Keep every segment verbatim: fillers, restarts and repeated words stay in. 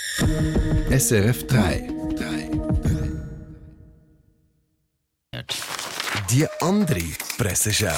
S R F drei. Die andere Presseschau.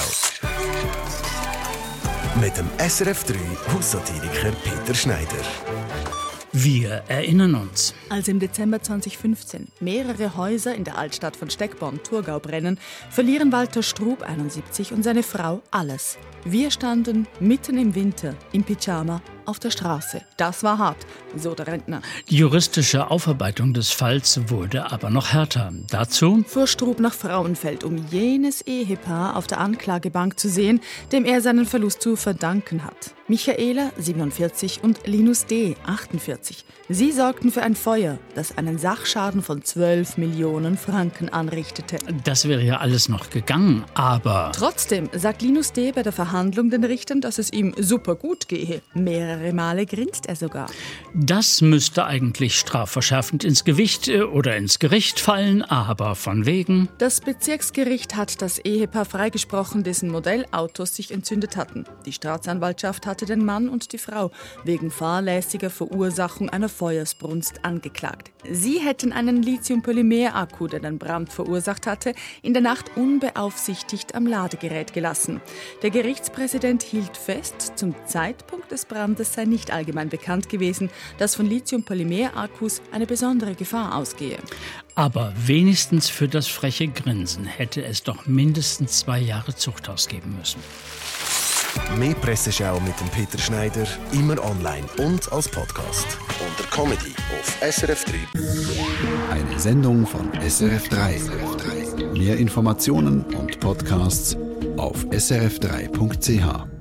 Mit dem S R F drei Haussatiriker Peter Schneider. Wir erinnern uns. Als im Dezember zweitausendfünfzehn mehrere Häuser in der Altstadt von Steckborn-Thurgau brennen, verlieren Walter Strub, einundsiebzig, und seine Frau alles. Wir standen mitten im Winter, im Pyjama, auf der Straße. Das war hart, so der Rentner. Die juristische Aufarbeitung des Falls wurde aber noch härter. Dazu fuhr Strub nach Frauenfeld, um jenes Ehepaar auf der Anklagebank zu sehen, dem er seinen Verlust zu verdanken hat. Michaela, siebenundvierzig, und Linus D., achtundvierzig. Sie sorgten für ein Feuer, das einen Sachschaden von zwölf Millionen Franken anrichtete. Das wäre ja alles noch gegangen, aber... Trotzdem sagt Linus D. bei der Verhandlung den Richtern, dass es ihm super gut gehe. Mehrere Male grinst er sogar. Das müsste eigentlich strafverschärfend ins Gewicht oder ins Gericht fallen, aber von wegen... Das Bezirksgericht hat das Ehepaar freigesprochen, dessen Modellautos sich entzündet hatten. Die Staatsanwaltschaft hatte den Mann und die Frau wegen fahrlässiger Verursachung einer Feuersbrunst angeklagt. Sie hätten einen Lithium-Polymer-Akku, der den Brand verursacht hatte, in der Nacht unbeaufsichtigt am Ladegerät gelassen. Der Gerichtspräsident hielt fest, zum Zeitpunkt des Brandes sei nicht allgemein bekannt gewesen, dass von Lithium-Polymer-Akkus eine besondere Gefahr ausgehe. Aber wenigstens für das freche Grinsen hätte es doch mindestens zwei Jahre Zuchthaus geben müssen. Mehr Presseschau mit dem Peter Schneider, immer online und als Podcast. Unter Comedy auf S R F drei. Eine Sendung von S R F drei. Mehr Informationen und Podcasts auf s r f drei punkt c h.